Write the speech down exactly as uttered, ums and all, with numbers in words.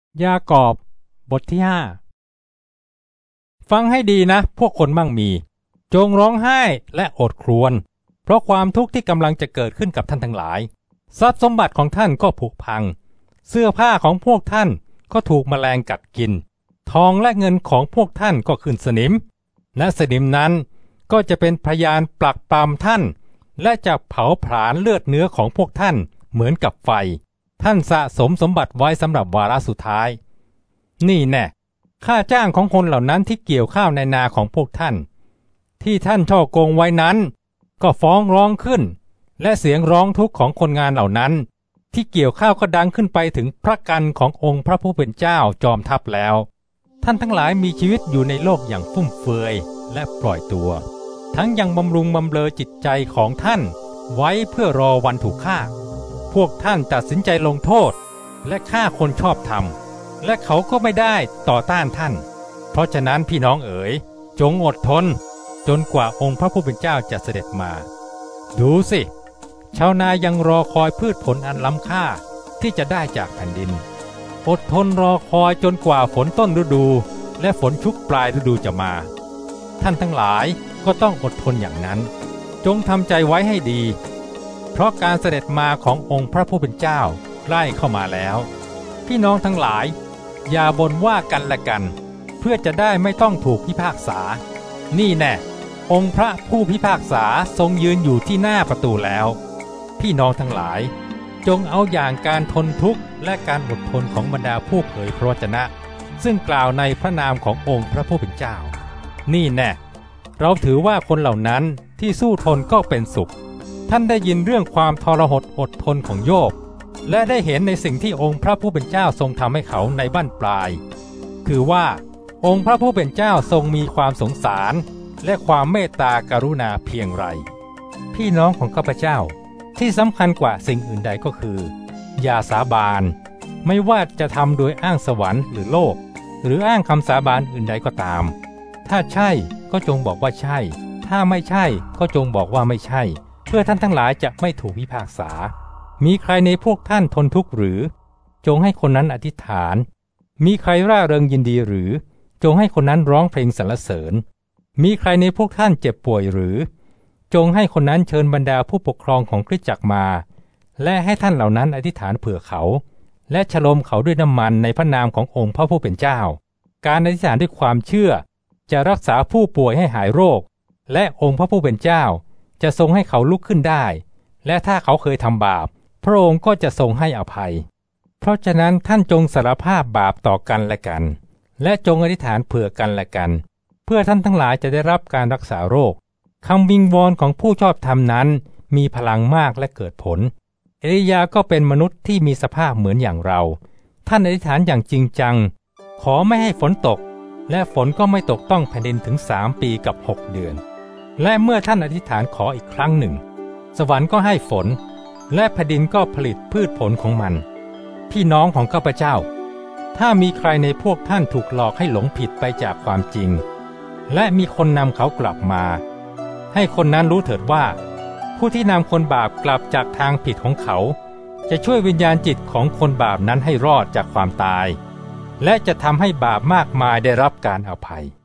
ยากอบบทที่ห้าฟังให้ดีนะพวกคนมั่งมีจงร้องไห้และโอดครวญเพราะความทุกข์ที่กำลังจะเกิดขึ้นกับท่านทั้งหลายทรัพย์สมบัติของท่านก็ผุพังเสื้อผ้าของพวกท่านก็ถูกแมลงกัดกินทองและเงินของพวกท่านก็ขึ้นสนิมและสนิมนั้นก็จะเป็นพยานปลักปรำท่านและจะเผาผลาญเลือดเนื้อของพวกท่านเหมือนกับไฟท่านสะสมสมบัติไว้สำหรับวาระสุดท้ายนี่แน่ค่าจ้างของคนเหล่านั้นที่เกี่ยวข้าวในนาของพวกท่านที่ท่านช่อโกงไว้นั้นก็ฟ้องร้องขึ้นและเสียงร้องทุกข์ของคนงานเหล่านั้นที่เกี่ยวข้าวก็ดังขึ้นไปถึงพระกันขององค์พระผู้เป็นเจ้าจอมทัพแล้วท่านทั้งหลายมีชีวิตอยู่ในโลกอย่างฟุ่มเฟือยและปล่อยตัวทั้งยังบำรุงบำเรอจิตใจของท่านไว้เพื่อรอวันถูกฆ่าพวกท่านตัดสินใจลงโทษและฆ่าคนชอบธรรมและเขาก็ไม่ได้ต่อต้านท่านเพราะฉะนั้นพี่น้องเอ๋ยจงอดทนจนกว่าองค์พระผู้เป็นเจ้าจะเสด็จมาดูสิชาวนายังรอคอยพืชผลอันล้ำค่าที่จะได้จากแผ่นดินอดทนรอคอยจนกว่าฝนต้นฤดูและฝนชุกปลายฤดูจะมาท่านทั้งหลายก็ต้องอดทนอย่างนั้นจงทำใจไว้ให้ดีเพราะการเสด็จมาขององค์พระผู้เป็นเจ้าใกล้เข้ามาแล้วพี่น้องทั้งหลายอย่าบ่นว่ากันและกันเพื่อจะได้ไม่ต้องถูกพิพากษานี่แน่องค์พระผู้พิพากษาทรงยืนอยู่ที่หน้าประตูแล้วพี่น้องทั้งหลายจงเอาอย่างการทนทุกข์และการอดทนของบรรดาผู้เผยพระวจนะซึ่งกล่าวในพระนามขององค์พระผู้เป็นเจ้านี่แน่เราถือว่าคนเหล่านั้นที่สู้ทนก็เป็นสุขท่านได้ยินเรื่องความทรหดอดทนของโยบและได้เห็นในสิ่งที่องค์พระผู้เป็นเจ้าทรงทำให้เขาในบั้นปลายคือว่าองค์พระผู้เป็นเจ้าทรงมีความสงสารและความเมตตากรุณาเพียงไรพี่น้องของข้าพเจ้าที่สำคัญกว่าสิ่งอื่นใดก็คืออย่าสาบานไม่ว่าจะทำโดยอ้างสวรรค์หรือโลกหรืออ้างคำสาบานอื่นใดก็ตามถ้าใช่ก็จงบอกว่าใช่ถ้าไม่ใช่ก็จงบอกว่าไม่ใช่เพื่อท่านทั้งหลายจะไม่ถูกพิพากษามีใครในพวกท่านทนทุกข์หรือจงให้คนนั้นอธิษฐานมีใครร่าเริงยินดีหรือจงให้คนนั้นร้องเพลงสรรเสริญมีใครในพวกท่านเจ็บป่วยหรือจงให้คนนั้นเชิญบรรดาผู้ปกครองของคริสตจักรมาและให้ท่านเหล่านั้นอธิษฐานเผื่อเขาและฉโลมเขาด้วยน้ำมันในพระนามขององค์พระผู้เป็นเจ้าการอธิษฐานด้วยความเชื่อจะรักษาผู้ป่วยให้หายโรคและองค์พระผู้เป็นเจ้าจะทรงให้เขาลุกขึ้นได้และถ้าเขาเคยทำบาปพระองค์ก็จะทรงให้อภัยเพราะฉะนั้นท่านจงสารภาพบาปต่อกันและกันและจงอธิษฐานเผื่อกันและกันเพื่อท่านทั้งหลายจะได้รับการรักษาโรคคำวิงวอนของผู้ชอบธรรมนั้นมีพลังมากและเกิดผลเอลียาก็เป็นมนุษย์ที่มีสภาพเหมือนอย่างเราท่านอธิษฐานอย่างจริงจังขอไม่ให้ฝนตกและฝนก็ไม่ตกต้องแผ่นดินถึงสามปีกับหกเดือนและเมื่อท่านอธิษฐานขออีกครั้งหนึ่งสวรรค์ก็ให้ฝนและแผ่นดินก็ผลิตพืชผลของมันพี่น้องของข้าพเจ้าถ้ามีใครในพวกท่านถูกหลอกให้หลงผิดไปจากความจริงและมีคนนำเขากลับมาให้คนนั้นรู้เถิดว่าผู้ที่นำคนบาปกลับจากทางผิดของเขาจะช่วยวิญญาณจิตของคนบาปนั้นให้รอดจากความตายและจะทำให้บาปมากมายได้รับการอภัย